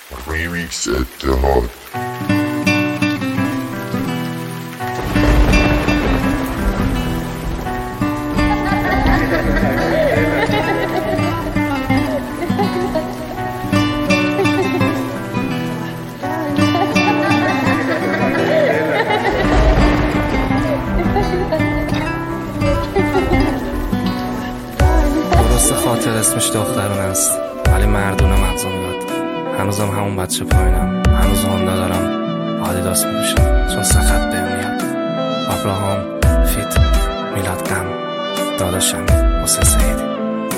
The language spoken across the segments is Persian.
ریمیکس اتحاد. درست خاطر اسمش دخترون است ولی مردونه مغزم یاد. هنوزم همون بچه پایینم، هنوز هوندا دارم، آدیداس میپوشم چون سخت بهم میاد. ابراهام فیت میلاد غم داداشم حسین سعیدی.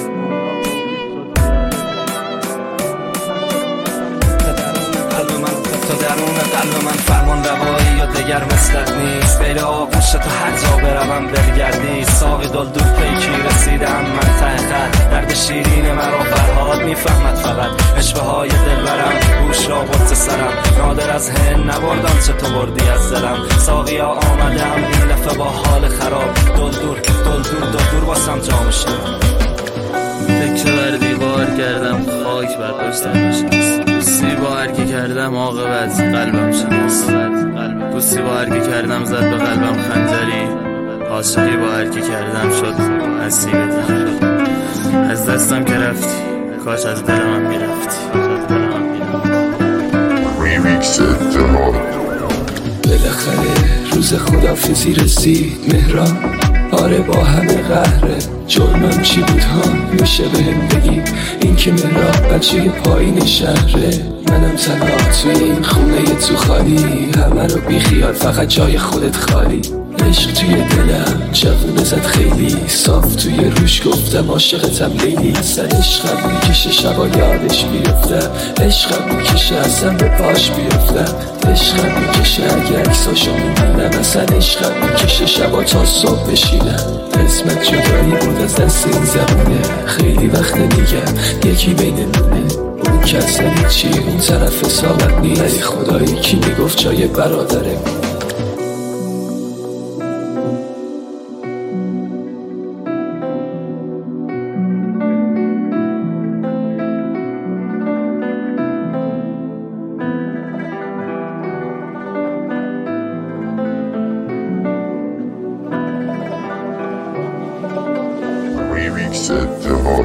تا درون قلب من فرمان روایی یا دگر مثلت نیست. غیر آغوش تا هر جا بروم برگردی. ساقی دل دور پیکی رسیدم من ته خط. درد شیرین مرا فرهاد میفهمد فقط. عشوه های دل برم گوش را برد سرم. نادر از هن نبردم چه تو بردی از دلم. ساقیا آمدم این دفعه با حال خراب. دل دور واسم جام شد. فکر بر دیوار کردم خاک بر پشتم نشست. بوسی با هرکی کردم عاقبت قلبم شکست. بوسی با هرکی کردم زد به قلبم خنجری. عاشقی با هرکی کردم شد نصیبت. از دستم که رفتی کاش از دل من میرفتی. ریمیکس اتحاد. بالاخره روز خدافیزی رسید مهران. آره با همه قهره جرمم چی بود ها میشه بهم بگی. این که مهران بچه پایین شهره. منم تنها توی این خونه تو خالی. همه رو بی خیال فقط جای خودت خالی. عشق توی دلم جوونه زد خیلی. صاف توی روش گفتم عاشقتم لیلی. اصلا عشقم میکشه شبا یادش بیفتم. عشقم میکشه اصلا به پاش بیفتم. عشقم میکشه اگه عکساشو میبینم. اصلا عشقم میکشه شبا تا صبح بشینم. قسمت جدایی بود از دست این زمونه. خیلی وقت میگم یکی بینمونه. اون که اصلا هیچی اون طرف حسابت نیست. ولی خدایی کی میگفت جای برادره. ریمیکس اتحاد.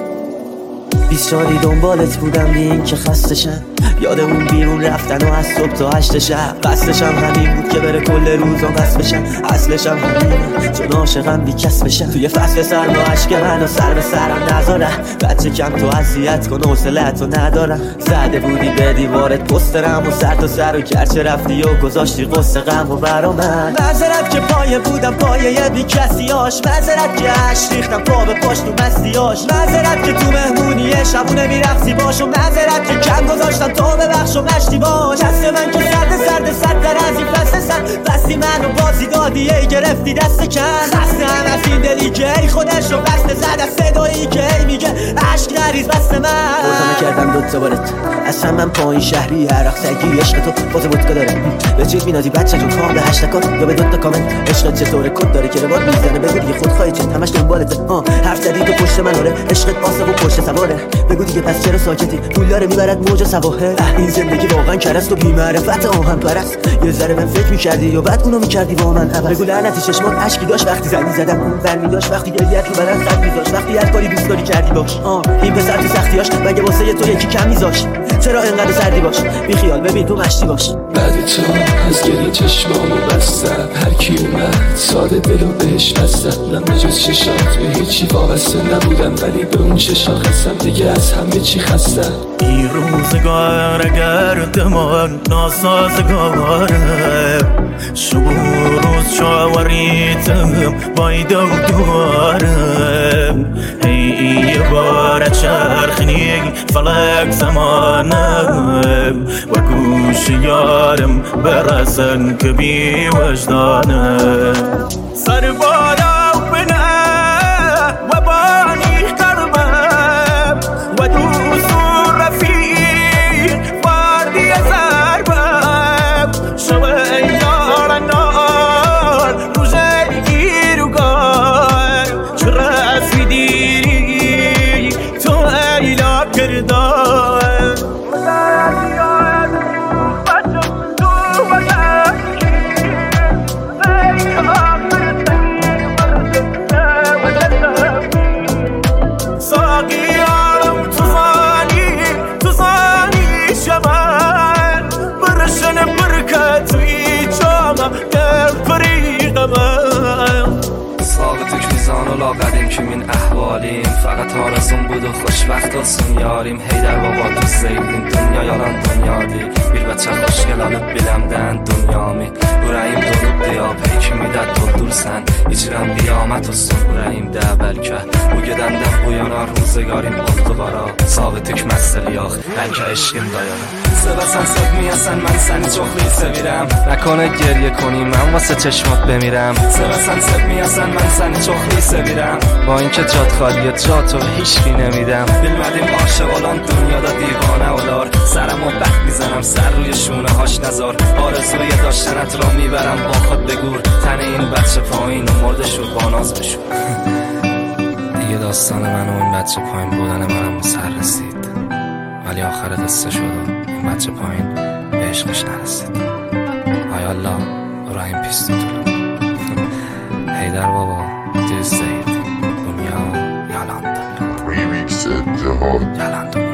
20 سالی دنبالت بودم بی این که خستشم. یادمون بیرون رفتن و از صبح تا 8 شب. قصدشم همین بود که بره کل روزا قصد بشم. اصلشم همینه چون عاشقم بی کس بشم. توی فصل سرما عشق منو سر به سرم نذارم. بچه کم تو اذیت کن حوصله‌تو ندارم. زده بودی به دیوارت پسترم و سر تا سر و گرچه رفتی و گذاشتی قصه غم و برا من. معذرت که پایه بودم پایه بی کسیاش. معذرت که عشق ریختم پا به پاش تو مسیاش. معذرت که تو مهمونی شبونه میرقصی باش. و معذرت که کم گذاشتم تو ببخش و مشتی باش. دست من که سرد در از این فصل سر. بستی منو بازی دادی ای گرفتی دست کن. خسته هم از این دلی که ای خودش رو بسته زد. از صدایی که ای میگه عشق نریز بست من. بردم کردم دوتا بارت اصلا من پایین شهری عرق سگی. عشق تو باز ودکا داره به چیز مینازی بچه جون خواب به هشتکات یا به دوتا کامنت. عشق چطوره کد داره که روات میزنه بگو دیگه خود خواهی چه همش دنبالته. حرف زدی تو پشت من آره عشقت آسه و پشت سواره. بگو دیگه پس چرا ساکتی پول داره میبرد موج سواحل. این زندگی واقعا کرست و بی معرفت آهن پرست. یه ذره من فکر میکردی و بعد اونو میکردی با من عوض. بگو لعنتی چشمات اشکی داشت وقتی زنگ زدم. اون برمی داشت وقتی گریت رو بدن خط میذاشت. وقتی هر کاری دوست داری کردی باش. این پسر تو سختیاش مگه واسه تو یکی کم میذاشت. چرا انقدر سردی باش بی خیال ببین تو مشتی باش. بعد تو از گریه چشمامو بستم. هر کی اومد ساده دلو بهش بستم. من بجز چشات به هیچی وابسته نبودم. ولی به اون چشات خستم دیگه از همه چی خستم. این روزگار اگر دمان ناسازگاره. شب و روز شاوریتم باید و دوارم. یه بار چرخنی فلک زمانم. و گوش یارم برسن که بی وجدانم. سر بالا بنه و بانی قربم. و دوست و رفیق فردی زربم. شوه یار نار روژه گیروگار. چرا اسمی دیری تو ایلا کردار. تا قدیم که من احوالیم فقط آرزون بود و خوشبخت olsun yarim Heydər baba düz sevdin dünya yalan dünyadır Bir bəcə xoşgel alıb biləmdən dünyamı Ürəyim dolubdur ya peyki müddət doldursan İcrəm qiyamət olsun ürəyimdə bəlkə Bu gedəndən bu yana ruzegarim oldu qara Sağı tükməzdir yox bəlkə eşqim dayanır Sevəsən sevməyəsən mən səni çoxlu sevirəm Nəkonə geriyə koni mən vاسه چشمات بمیرم Sevəsən sevməyəsən mən səni çoxlu sevirəm Ba اینکه جات خالیه جاتو هیچکی نمیدم Bilmədim aşıq olan dünyada دیوانه olar سرمو بد میزنم سر روی شونه هاش نزار آرزوی داشتنت را میبرم با خود بگور تن این بچه پایین و مرده شد با ناز بشو دیگه داستان من و این بچه پایین بودن منم به سر رسید ولی آخر قصه شد و این بچه پایین به عشقش نرسید ای الله ابراهیم پیستوتونو هیدر بابا düz değil dünya yalan dünya Remix اتحاد yalan dünya